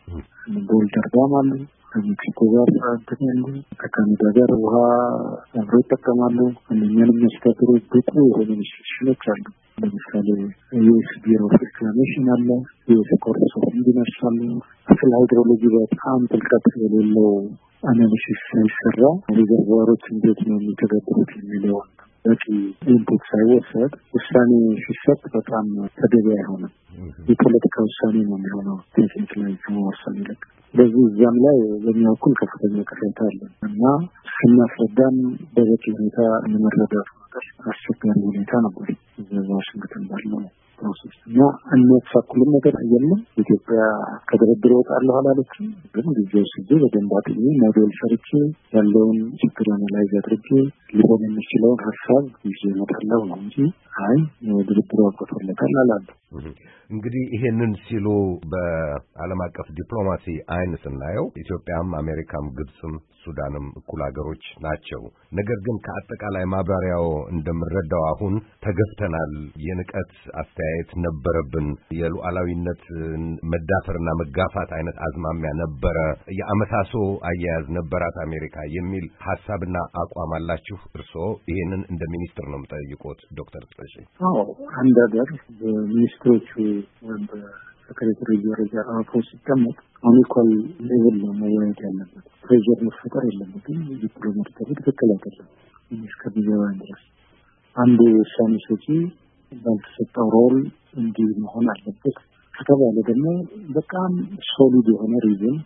ቦልደር ዳም አሉ፣ ከሜክሲኮ ጋር ያሉ ከካናዳ ጋር ውሃ አብረው ይጠቀማሉ። እነኛን የሚያስተዳድሩ ብቁ የሆኑ ኢንስቲትዩሽኖች አሉ። ለምሳሌ ዩኤስ ቢሮ ኦፍ ሪክላሜሽን አለ፣ ዩኤስ ኮርስ ኦፍ ኢንጂነርስ አሉ። ስለ ሃይድሮሎጂ በጣም ጥልቀት የሌለው አናሊሲስ ሳይሰራ ሪዘርቫሮች እንዴት ነው የሚተገበሩት የሚለው በቂ ኢንፑት ሳይወሰድ ውሳኔ ሲሰጥ በጣም ተገቢ አይሆንም። የፖለቲካ ውሳኔ ነው የሚሆነው ቴክኒክ ላይ ከመወሰን ይልቅ። በዚህ እዚያም ላይ በሚያውቁን ከፍተኛ ቅሬታ አለ እና ስናስረዳም በበቂ ሁኔታ የመረዳቱ ነገር አስቸጋሪ ሁኔታ ነበር እዛ ዋሽንግተን ባለው ፕሮሰስ እና የሚያሳኩልን ነገር የለም። ኢትዮጵያ ከድርድር እወጣለሁ አላለችም። ግን ጊዜው ሲዜ በደንብ አጥኜ ሞዴል ሰርቼ ያለውን ችግር አናላይዝ አድርጌ ሊሆን የሚችለውን ሀሳብ ይዤ እመጣለሁ ነው እንጂ አይ ድርድሩ አብቅቶለታል አላለም። እንግዲህ ይሄንን ሲሉ በዓለም አቀፍ ዲፕሎማሲ አይን ስናየው ኢትዮጵያም አሜሪካም ግብጽም ሱዳንም እኩል ሀገሮች ናቸው። ነገር ግን ከአጠቃላይ ማብራሪያው እንደምረዳው አሁን ተገፍተናል፣ የንቀት አስተያየት ነበረብን፣ የሉዓላዊነት መዳፈርና መጋፋት አይነት አዝማሚያ ነበረ፣ የአመሳሶ አያያዝ ነበራት አሜሪካ የሚል ሐሳብና አቋም አላችሁ። እርስዎ ይሄንን እንደ ሚኒስትር ነው የምጠይቁት ዶክተር ጥበሺ? አዎ አንድ ሀገር በሚኒስትሮቹ ወይም በሴክሬታሪ ደረጃ አፎ ሲቀመጥ ኦኒኮል ሌቭል ነው መወያየት ያለበት። ፕሬዠር መፈጠር የለበትም። ዲፕሎማት ትክክል አይደለም። እስከሚገባኝ ድረስ አንዱ ውሳኔ ሰጪ ባልተሰጠው ሮል እንዲህ መሆን አለበት ከተባለ ደግሞ በጣም ሶሊድ የሆነ ሪዝን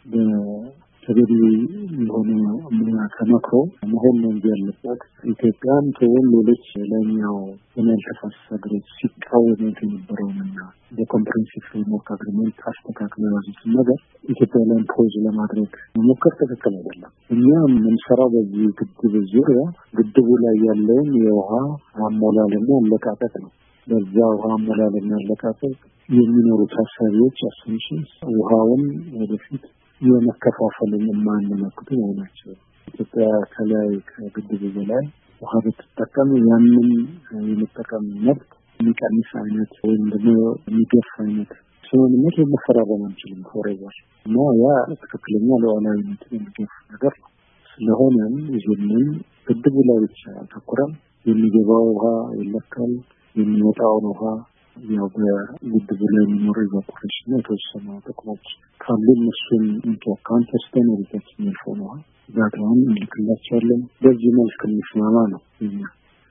በተገቢ የሆነ ሙያ ተመክሮ መሆን ነው እንጂ ያለበት ኢትዮጵያን ከወን ሌሎች ላይኛው የማልተፋሰስ ሀገሮች ሲቃወሙት የነበረውንና በኮምፕሬንሲቭ ፍሬምወርክ አግሪመንት አስተካክለው ያዙትን ነገር ኢትዮጵያ ላይ ፖዝ ለማድረግ መሞከር ትክክል አይደለም። እኛ የምንሰራው በዚህ ግድብ ዙሪያ ግድቡ ላይ ያለውን የውሃ አሞላልና አለቃቀቅ ነው። በዛ ውሃ አሞላልና አለቃቀቅ የሚኖሩት ሀሳቢዎች አሰምሽንስ ውሃውን ወደፊት የመከፋፈልን የማንመለከቱ ናቸው። ኢትዮጵያ ከላይ ከግድቡ በላይ ውሃ ብትጠቀም ያንን የመጠቀም መብት የሚቀንስ አይነት ወይም ደግሞ የሚገፍ አይነት ስምምነት መፈራረም አንችልም ፎሬቨር እና ያ ትክክለኛ ሉዓላዊነትን የሚገፍ ነገር ነው። ስለሆነም ይህንን ግድቡ ላይ ብቻ አተኩረን የሚገባው ውሃ ይለካል፣ የሚወጣውን ውሃ ያው በግድቡ ላይ የሚኖሩ ኢቫፖሬሽን የተወሰኑ ጥቅሞች ካሉ እነሱን ኢንተርካን ተስተናግደት የሚሆነው ውሃ ዳታውን እንልክላቸዋለን። በዚህ መልክ እንስማማ ነው እኛ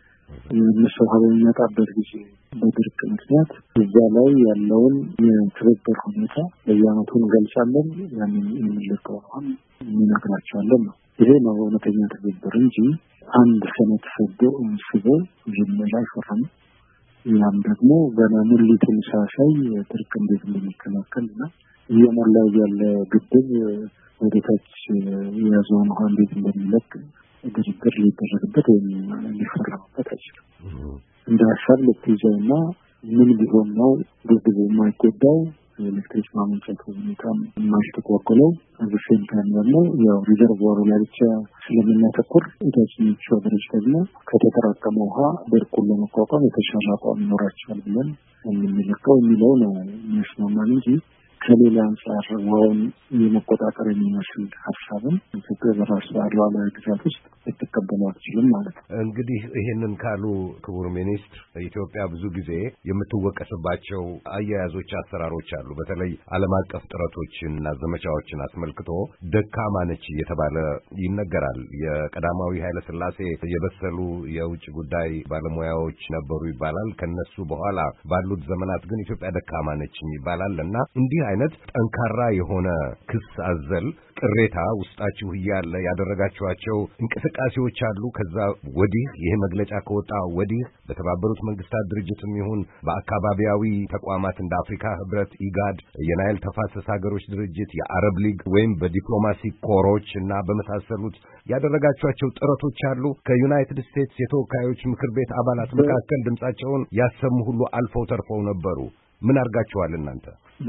እነሱ ውሃ በሚመጣበት ጊዜ በድርቅ ምክንያት እዛ ላይ ያለውን የትብብር ሁኔታ በየዓመቱ እንገልጻለን። ያንን የምንልከው ውሃ እንነግራቸዋለን ነው። ይሄ ነው እውነተኛ ትብብር እንጂ አንድ ሰነድ ሰዶ ስቦ ጅምላ ይፈራም። ያም ደግሞ ገና ሙሊቱን ሳሳይ ድርቅ እንዴት እንደሚከላከልና እየሞላው ያለ ግድብ ወደታች የያዘውን ውሃ እንዴት እንደሚለቅ ድርድር ሊደረግበት ወይም ሊፈረምበት አይችልም። እንደ ሀሳብ ልትይዘውና ምን ቢሆን ነው ግድቡ የማይጎዳው ኤሌክትሪክ ማመንጨት ሁኔታ የማይስተጓጎለው አብሴን ታይም ደግሞ ያው ሪዘርቮሩ ላይ ብቻ ስለምናተኩር ኢንተርኔት ሾቨሬጅ ደግሞ ከተጠራቀመ ውሃ ድርቁን ለመቋቋም የተሻለ አቋም ይኖራቸዋል ብለን የምንለካው የሚለው ነው የሚያስማማን እንጂ ከሌላ አንጻር ውሃውን የመቆጣጠር የሚመስል ሀሳብን ኢትዮጵያ በራሷ ሉዓላዊ ግዛት ውስጥ ልትቀበለው አትችልም ማለት ነው። እንግዲህ ይህንን ካሉ ክቡር ሚኒስትር ኢትዮጵያ ብዙ ጊዜ የምትወቀስባቸው አያያዞች፣ አሰራሮች አሉ። በተለይ ዓለም አቀፍ ጥረቶችንና ዘመቻዎችን አስመልክቶ ደካማ ነች እየተባለ ይነገራል። የቀዳማዊ ኃይለ ሥላሴ የበሰሉ የውጭ ጉዳይ ባለሙያዎች ነበሩ ይባላል። ከነሱ በኋላ ባሉት ዘመናት ግን ኢትዮጵያ ደካማ ነች ይባላል እና እንዲህ አይነት ጠንካራ የሆነ ክስ አዘል ቅሬታ ውስጣችሁ እያለ ያደረጋችኋቸው እንቅስቃሴዎች አሉ? ከዛ ወዲህ ይሄ መግለጫ ከወጣ ወዲህ በተባበሩት መንግስታት ድርጅትም ይሁን በአካባቢያዊ ተቋማት እንደ አፍሪካ ህብረት፣ ኢጋድ፣ የናይል ተፋሰስ ሀገሮች ድርጅት፣ የአረብ ሊግ ወይም በዲፕሎማሲ ኮሮች እና በመሳሰሉት ያደረጋችኋቸው ጥረቶች አሉ? ከዩናይትድ ስቴትስ የተወካዮች ምክር ቤት አባላት መካከል ድምጻቸውን ያሰሙ ሁሉ አልፈው ተርፈው ነበሩ። ምን አርጋችኋል እናንተ?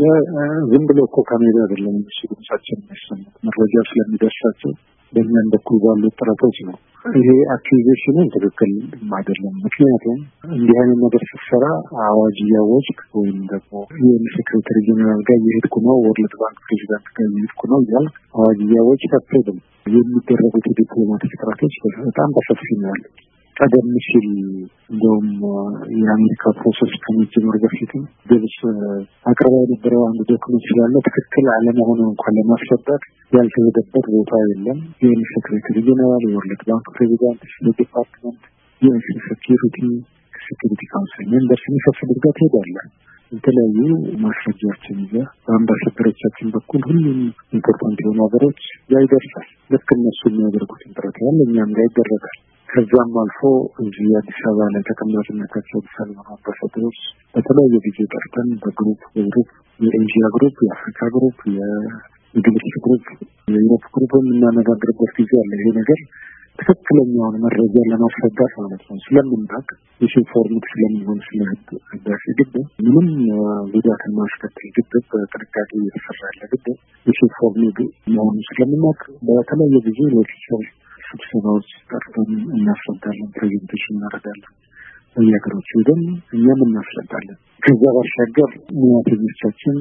ዝም ብሎ እኮ ካሜራ አይደለም ድምጻችን የሚሰሙት፣ መረጃ ስለሚደርሳቸው በእኛም በኩል ባሉ ጥረቶች ነው። ይሄ አክቲቪሽኑ ትክክል አይደለም። ምክንያቱም እንዲህ አይነት ነገር ሲሰራ አዋጅ እያወጅክ ወይም ደግሞ የሴክሬታሪ ጀነራል ጋር እየሄድኩ ነው፣ ወርልድ ባንክ ፕሬዚዳንት ጋር እየሄድኩ ነው እያልክ አዋጅ እያወጅክ አትሄድም። የሚደረጉት ዲፕሎማቲክ ጥረቶች በጣም በሰፊ ነው ያሉት። ቀደም ሲል እንደውም የአሜሪካ ፕሮሰስ ከመጀመሩ በፊት ግብጽ አቅርባ የነበረው አንድ ዶክመንት ስላለ ትክክል አለመሆኑን እንኳን ለማስረዳት ያልተሄደበት ቦታ የለም። የዩኤን ሴክሬታሪ ጀነራል፣ የወርልድ ባንክ ፕሬዚዳንት፣ የዲፓርትመንት የዩኤን ሴኪሪቲ ሴኪሪቲ ካውንስል ሜምበርስ የሚፈስሉት ጋር ትሄዳለህ። የተለያዩ ማስረጃዎችን ይዘህ በአምባሳደሮቻችን በኩል ሁሉም ኢምፖርታንት የሆኑ ሀገሮች ጋር ይደርሳል። ልክ እነሱ የሚያደርጉትን ጥረት ያለ እኛም ጋር ይደረጋል። ከዛም አልፎ እዚህ አዲስ አበባ ላይ ተቀማጭነታቸው ሰልማ አምባሳደሮች በተለያየ ጊዜ ጠርተን በግሩፕ በግሩፕ የኤዥያ ግሩፕ፣ የአፍሪካ ግሩፕ፣ የእንግሊዝ ግሩፕ፣ የዩሮፕ ግሩፕ የምናነጋግርበት ጊዜ አለ። ይሄ ነገር ትክክለኛውን መረጃ ለማስረዳት ማለት ነው። ስለምናውቅ የኢንፎርሜት ስለሚሆን ስለ ህዳሴ ግድብ ምንም ጉዳት የማያስከትል ግድብ በጥንቃቄ እየተሰራ ያለ ግድብ የኢንፎርሜት መሆኑ ስለምናውቅ በተለያየ ጊዜ ሌክቸር ስብሰባዎች ጠርተን እናስረዳለን፣ ፕሬዘንቴሽን እናደርጋለን። በየሀገሮቹ ግን እኛም እናስረዳለን። ከዛ ባሻገር ሙያተኞቻችን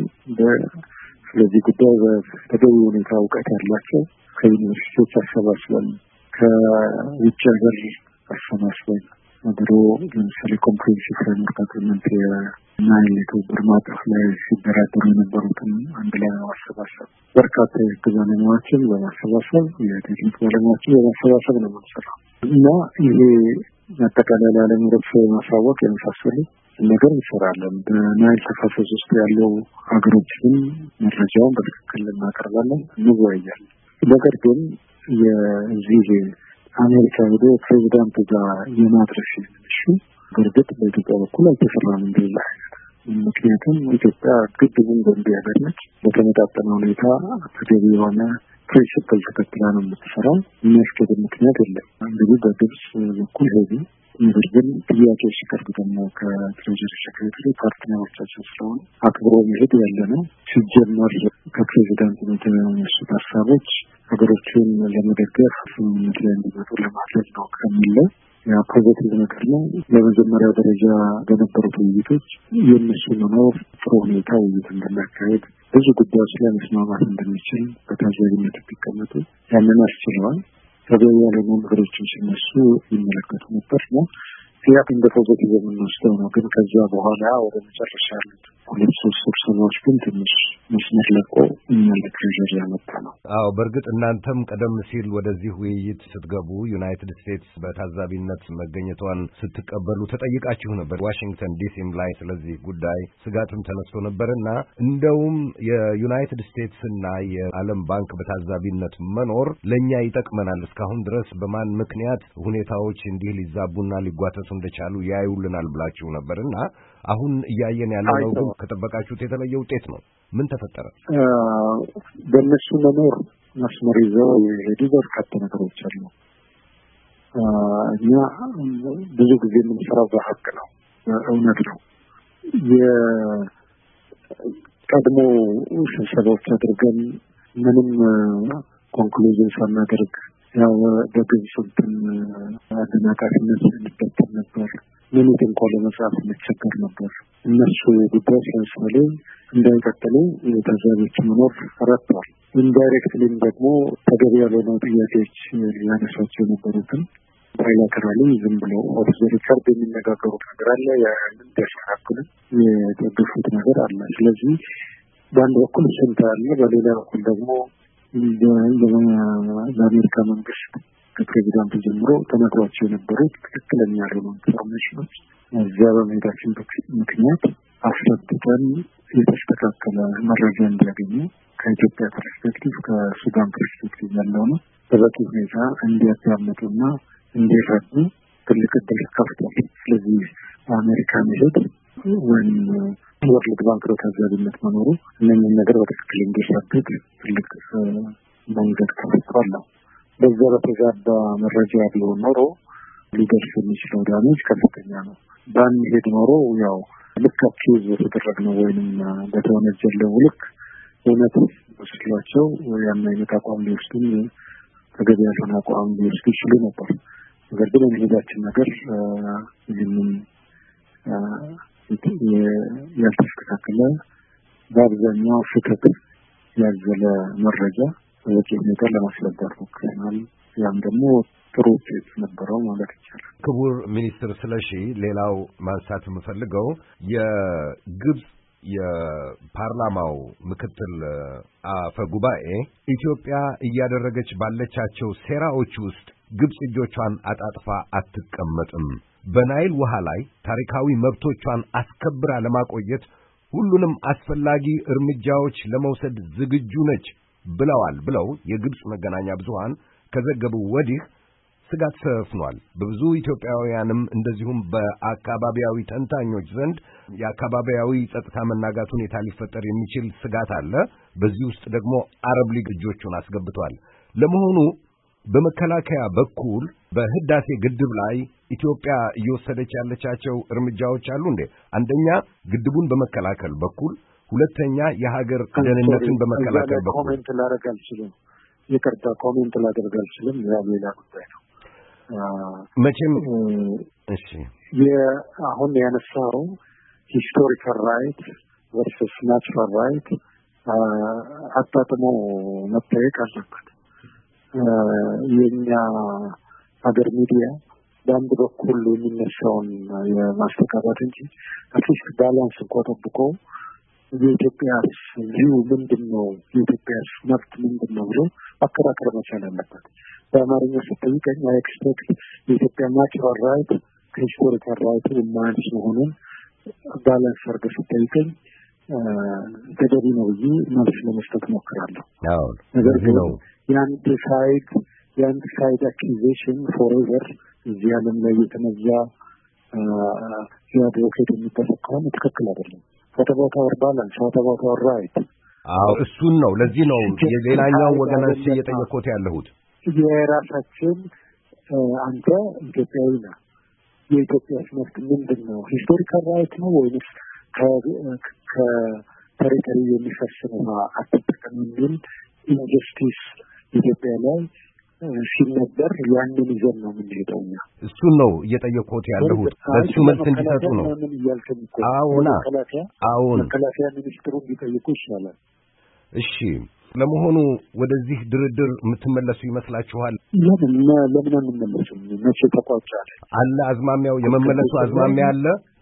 ስለዚህ ጉዳይ በተገቢ ሁኔታ እውቀት ያላቸው ከዩኒቨርሲቲዎች አሰባስበን ከውጭ ሀገር አሰባስበን ድሮ ለምሳሌ ኮምፕሬንሲቭ ፍሬምወርክ አግሪመንት የናይል የትብብር ማዕቀፍ ላይ ሲደራደሩ የነበሩትን አንድ ላይ በማሰባሰብ በርካታ የህግ ባለሙያዎችን በማሰባሰብ የቴክኒክ ባለሙያዎችን በማሰባሰብ ነው የምንሰራው እና ይሄ አጠቃላይ ለዓለም ህብረተሰብ ማሳወቅ የመሳሰሉ ነገር እንሰራለን። በናይል ተፋሰስ ውስጥ ያለው ሀገሮችን መረጃውን በትክክል እናቀርባለን፣ እንወያያለን። ነገር ግን የዚህ አሜሪካ ሄዶ ፕሬዚዳንት ጋር የማድረስ እሺ በእርግጥ በኢትዮጵያ በኩል አልተሰራም እንደዛ። ምክንያቱም ኢትዮጵያ ግድቡን በእንዲያደርግ በተመጣጠነ ሁኔታ ተገቢ የሆነ ፕሪንሲፕል ተከትላ ነው የምትሰራው። የሚያስገድ ምክንያት የለም። እንግዲህ በግብጽ በኩል ሄዱ። ነገር ግን ጥያቄዎች ሲቀርቡ ደግሞ ከትሬጀሪ ሴክሬታሪ ፓርትነሮቻችን ስለሆኑ አክብሮ መሄድ ያለ ነው። ሲጀመር ከፕሬዚዳንት የተነሱት ሀሳቦች ሀገሮችን ለመደገፍ ስምምነት ላይ እንዲመጡ ለማድረግ ነው ከሚለው ያ ፖዚቲቭ ነገር ነው። ለመጀመሪያ ደረጃ በነበሩት ውይይቶች የእነሱ መኖር ጥሩ ሁኔታ ውይይት እንደሚያካሄድ ብዙ ጉዳዮች ላይ መስማማት እንደሚችል በታዛቢነት ቢቀመጡ ያንን አስችለዋል። ተገቢ ያልሆኑ ነገሮችን ሲነሱ ይመለከቱ ነበር ነው ያ እንደ ፖዚቲቭ የምንወስደው ነው። ግን ከዚያ በኋላ ወደ መጨረሻ ያሉት ሁለት ሶስት ስብሰባዎች ግን ትንሽ መስመር ለቆ የሚያልቅ ፕሬዠር ያመጣ ነው። አዎ በእርግጥ እናንተም ቀደም ሲል ወደዚህ ውይይት ስትገቡ ዩናይትድ ስቴትስ በታዛቢነት መገኘቷን ስትቀበሉ ተጠይቃችሁ ነበር ዋሽንግተን ዲሲም ላይ ስለዚህ ጉዳይ ስጋትም ተነስቶ ነበርና እንደውም የዩናይትድ ስቴትስና የዓለም ባንክ በታዛቢነት መኖር ለኛ ይጠቅመናል፣ እስካሁን ድረስ በማን ምክንያት ሁኔታዎች እንዲህ ሊዛቡና ሊጓተቱ እንደቻሉ ያዩልናል ብላችሁ ነበርና አሁን እያየን ያለነው ግን ከጠበቃችሁት የተለየ ውጤት ነው። ምን ተፈጠረ? በእነሱ መኖር መስመር ይዘው የሄዱ በርካታ ነገሮች አሉ። እኛ ብዙ ጊዜ የምንሰራው በሀቅ ነው፣ እውነት ነው። የቀድሞ ስብሰባዎች አድርገን ምንም ኮንክሉዥን ሳናደርግ ያው በግልጽ እንትን አደናቃፊነት እንበተን ነበር። ምንም እንኳን ለመጻፍ እንቸገር ነበር። እነሱ ጉዳዮች ለምሳሌ እንዳይቀጥሉ የታዛቢዎች መኖር ረድቷል። ኢንዳይሬክትሊም ደግሞ ተገቢ ያልሆኑ ጥያቄዎች ያነሷቸው የነበሩትን ባይላተራሊ ዝም ብለው ኦፍ ዘ ሪከርድ የሚነጋገሩት ነገር አለ። ያንን እንዲያስተካክሉ የደገፉት ነገር አለ። ስለዚህ በአንድ በኩል ስንት አለ፣ በሌላ በኩል ደግሞ ለአሜሪካ መንግስት ከፕሬዚዳንቱ ጀምሮ ተነግሯቸው የነበሩት ትክክለኛ ያልሆኑ ኢንፎርሜሽኖች እዚያ በመሄዳችን ምክንያት አስረድተን የተስተካከለ መረጃ እንዲያገኙ ከኢትዮጵያ ፐርስፔክቲቭ ከሱዳን ፐርስፔክቲቭ ያለው ነው በበቂ ሁኔታ እንዲያዳምጡና እንዲረዱ ትልቅ ዕድል ከፍቷል። ስለዚህ አሜሪካ መሄድ ወይም ወርልድ ባንክ በታዛቢነት መኖሩ እነኝህን ነገር በትክክል እንዲረዱት ትልቅ መንገድ ከፍቷል። በዛ በተዛባ መረጃ ቢሆን ኖሮ ሊደርስ የሚችለው ዳሜጅ ከፍተኛ ነው። ባንሄድ ኖሮ ያው ልክ አኪዝ በተደረግነው ወይም በተወነጀለው ልክ እውነት መስሏቸው ያን አይነት አቋም ሊወስዱ ተገቢ ያልሆነ አቋም ሊወስዱ ይችሉ ነበር። ነገር ግን የመሄዳችን ነገር ይህንን ያልተስተካከለ በአብዛኛው ስህተት ያዘለ መረጃ በቂ ሁኔታ ለማስረዳት ሞክረናል። ያም ደግሞ ጥሩ ውጤት ነበረው ማለት ይቻላል። ክቡር ሚኒስትር ስለሺ፣ ሌላው ማንሳት የምፈልገው የግብጽ የፓርላማው ምክትል አፈ ጉባኤ ኢትዮጵያ እያደረገች ባለቻቸው ሴራዎች ውስጥ ግብጽ እጆቿን አጣጥፋ አትቀመጥም፣ በናይል ውሃ ላይ ታሪካዊ መብቶቿን አስከብራ ለማቆየት ሁሉንም አስፈላጊ እርምጃዎች ለመውሰድ ዝግጁ ነች ብለዋል ብለው የግብጽ መገናኛ ብዙሃን ከዘገቡ ወዲህ ስጋት ሰፍኗል። በብዙ ኢትዮጵያውያንም እንደዚሁም በአካባቢያዊ ተንታኞች ዘንድ የአካባቢያዊ ጸጥታ መናጋት ሁኔታ ሊፈጠር የሚችል ስጋት አለ። በዚህ ውስጥ ደግሞ አረብ ሊግ እጆቹን አስገብቷል። ለመሆኑ በመከላከያ በኩል በህዳሴ ግድብ ላይ ኢትዮጵያ እየወሰደች ያለቻቸው እርምጃዎች አሉ እንዴ? አንደኛ ግድቡን በመከላከል በኩል፣ ሁለተኛ የሀገር ደህንነትን በመከላከል በኩል። ኮሜንት ላደርግ አልችልም። ይቅርታ ኮሜንት ላደርግ አልችልም። ያ ሌላ ጉዳይ ነው። መቼም እሺ፣ የአሁን ያነሳው ሂስቶሪካል ራይት ቨርሰስ ናቹራል ራይት አጣጥሞ መጠየቅ አለበት። የኛ ሀገር ሚዲያ በአንድ በኩል የሚነሳውን የማስተካከል እንጂ አትሊስት ባላንስ እንኳን ጠብቆ የኢትዮጵያ ቪው ምንድን ነው፣ የኢትዮጵያ መብት ምንድን ነው ብሎ አከራከር መቻል አለበት። በአማርኛ ስጠይቀኝ አይ ኤክስፔክት የኢትዮጵያ ናቹራል ራይት ከሂስቶሪካል ራይት የማያንስ መሆኑን ባላንስ አድርገህ ስጠይቀኝ ተገቢ ነው ብዬ መልስ ለመስጠት ሞክራለሁ። ነገር ግን የአንድ ሳይድ የአንድ ሳይድ አኪዜሽን ፎሬቨር እዚህ ዓለም ላይ የተነዛ የአድቮኬት የሚደረግ ከሆነ ትክክል አይደለም። ወተባታወር ባላንስ ወተባታወር ራይት አዎ እሱን ነው። ለዚህ ነው የሌላኛው ወገናች እየጠየቁት ያለሁት። የራሳችን አንተ ኢትዮጵያዊ ነህ፣ የኢትዮጵያ መብት ምንድን ነው? ሂስቶሪካል ራይት ነው ወይስ ከቴሪቶሪ የሚፈስ ውሃ አትጠቀም የሚል ኢንጀስቲስ ኢትዮጵያ ላይ ሲነበር ያንን ይዘን ነው የምንሄደው። እሱን ነው እየጠየቅኩት ያለሁት በሱ መልስ እንዲሰጡ ነው። አዎና አዎን መከላከያ ሚኒስትሩን ቢጠይቁ ይሻላል። እሺ ለመሆኑ ወደዚህ ድርድር የምትመለሱ ይመስላችኋል? ለምን ለምን አንመለስም? መቼ ተቋጫለ? አለ አዝማሚያው የመመለሱ አዝማሚያ አለ።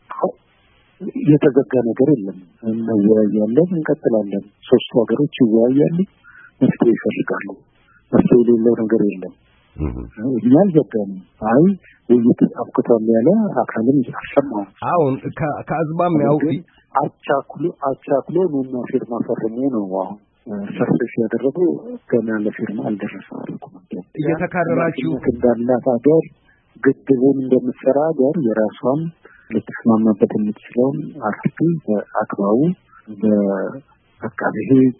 የተዘጋ ነገር የለም። እንወያያለን፣ እንቀጥላለን። ሶስቱ ሀገሮች ይወያያሉ፣ መፍትሄ ይፈልጋሉ። መፍትሄ የሌለው ነገር የለም። እኛ አልዘጋንም። አይ ውይይት አብቅቷል ያለ አካልም አልሰማሁም። አሁን ከአዝማሚያው አቻክሎ አቻክሎ ነውና ፊርማ ፈርሙ ነው አሁን ሰርፌስ ያደረጉ ገና ለፊርማ አልደረሰም አልኩ። እየተካረራችሁ እንዳላት ሀገር ግድቡን እንደምትሰራ ሀገር የራሷን ልትስማማበት የምትችለውን አርቲክ በአግባቡ በአቃቤ ሕግ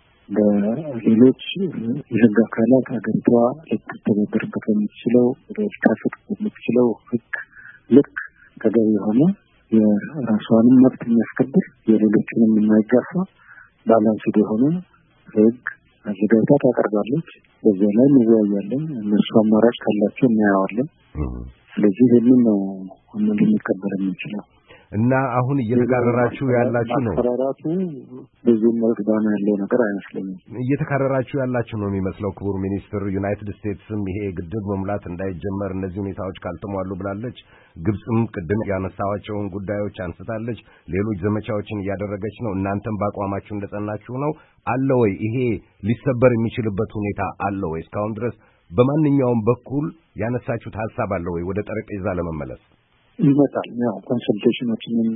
በሌሎች የህግ አካላት ሀገሪቷ ልትተዳደርበት የምትችለው ልታፈቅ የምትችለው ሕግ ልክ ተገቢ የሆነ የራሷንም መብት የሚያስከብር የሌሎችንም የማይጋፋ ባላንስ የሆነ ሕግ አዘጋጅታ ታቀርባለች። በዚያ ላይ እንወያያለን። እነሱ አማራጭ ካላቸው እናየዋለን። ስለዚህ ይህንን ነው ምን ልንቀበል የምንችለው እና አሁን እየተካረራችሁ ያላችሁ ነው። ተካራራቱ ብዙ መርዳና ያለው ነገር አይመስለኝም። እየተካረራችሁ ያላችሁ ነው የሚመስለው። ክቡር ሚኒስትር ዩናይትድ ስቴትስም ይሄ ግድብ መሙላት እንዳይጀመር እነዚህ ሁኔታዎች ካልተሟሉ ብላለች። ግብጽም ቅድም ያነሳዋቸውን ጉዳዮች አንስታለች። ሌሎች ዘመቻዎችን እያደረገች ነው። እናንተም በአቋማችሁ እንደጸናችሁ ነው። አለ ወይ ይሄ ሊሰበር የሚችልበት ሁኔታ አለ ወይ? እስካሁን ድረስ በማንኛውም በኩል ያነሳችሁት ሐሳብ አለ ወይ ወደ ጠረጴዛ ለመመለስ? ይመጣል። ያው ኮንሰልቴሽኖችንም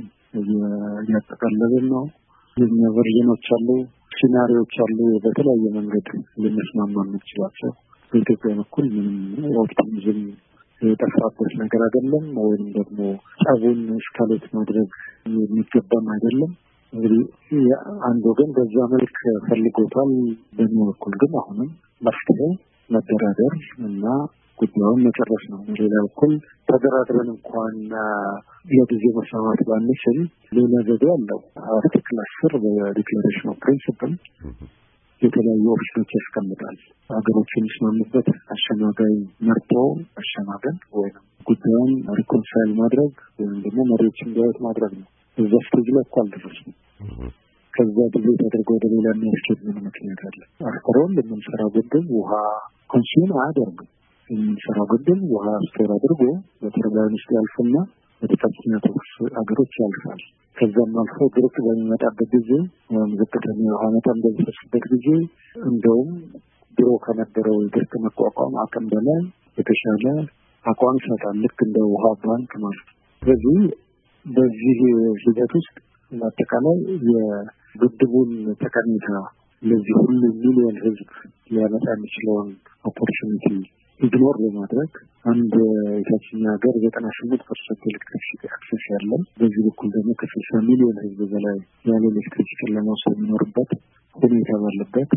እያጠቃለልን ነው። የኛ ቨርዥኖች አሉ፣ ሲናሪዎች አሉ። በተለያየ መንገድ ልንስማማ የምንችላቸው በኢትዮጵያ በኩል ምንም ኦፕቲሚዝም የጠፋበት ነገር አይደለም፣ ወይም ደግሞ ጸቡን እስካሌት ማድረግ የሚገባም አይደለም። እንግዲህ አንድ ወገን በዛ መልክ ፈልጎታል። በእኛ በኩል ግን አሁንም መፍትሄ መደራደር እና ጉዳዩን መጨረስ ነው። ሌላ በኩል ተደራድረን እንኳን ለጊዜው መስማማት ባንችል ሌላ ዘዴ አለው። አርቲክል አስር በዲክላሬሽን ኦፍ ፕሪንሲፕል የተለያዩ ኦፕሽኖች ያስቀምጣል። ሀገሮች የሚስማሙበት አሸማጋይ መርጦ አሸማገል ወይም ጉዳዩን ሪኮንሳይል ማድረግ ወይም ደግሞ መሪዎች እንዲያዩት ማድረግ ነው። እዛ ስቴጅ ላይ እኮ አልደረስንም። ከዛ ጊዜ ተደርገው ወደ ሌላ የሚያስኬድ ምን ምክንያት አለ? አፍተሮል የምንሰራው ግድብ ውሃ ኮንሱም አያደርግም። የምንሰራው ግድብ ውሃ ስቶር አድርጎ በተርባይን ውስጥ ያልፍና ወደ ታችኛ ሀገሮች ያልፋል። ከዛም አልፎ ድርቅ በሚመጣበት ጊዜ ወይም ዝቅተኛ የውሃ መጠን በሚፈስበት ጊዜ እንደውም ድሮ ከነበረው የድርቅ መቋቋም አቅም በላይ የተሻለ አቋም ይሰጣል። ልክ እንደ ውሃ ባንክ ማለት ነው። ስለዚህ በዚህ ሂደት ውስጥ በአጠቃላይ የግድቡን ጠቀሜታ ለዚህ ሁሉ ሚሊዮን ሕዝብ ሊያመጣ የሚችለውን ኦፖርቹኒቲ ኢግኖር በማድረግ አንድ የታችኛ ሀገር ዘጠና ስምንት ፐርሰንት ኤሌክትሪሲቲ አክሰስ ያለን በዚህ በኩል ደግሞ ከስልሳ ሚሊዮን ሕዝብ በላይ ያለ ኤሌክትሪሲቲ ለመውሰድ የሚኖርበት ሁኔታ ባለበት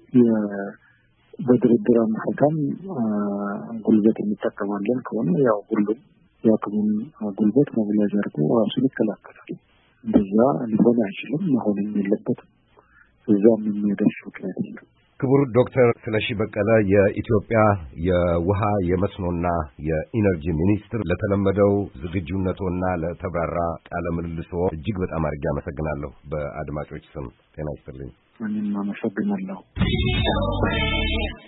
በድርድር አንፈታም ጉልበት እንጠቀማለን ከሆነ ያው ሁሉም የአቅሙን ጉልበት ሞቢላይዝ አድርጎ ራሱን ይከላከላል። እንደዛ ሊሆን አይችልም፣ መሆንም የለበትም። እዛም የሚያደርስ ምክንያት የለም። ክቡር ዶክተር ስለሺ በቀለ የኢትዮጵያ የውሃ የመስኖና የኢነርጂ ሚኒስትር፣ ለተለመደው ዝግጁነቶና ለተብራራ ቃለ ምልልሶ እጅግ በጣም አድርጌ አመሰግናለሁ። በአድማጮች ስም ጤና ይስጥልኝ። እኔም አመሰግናለሁ።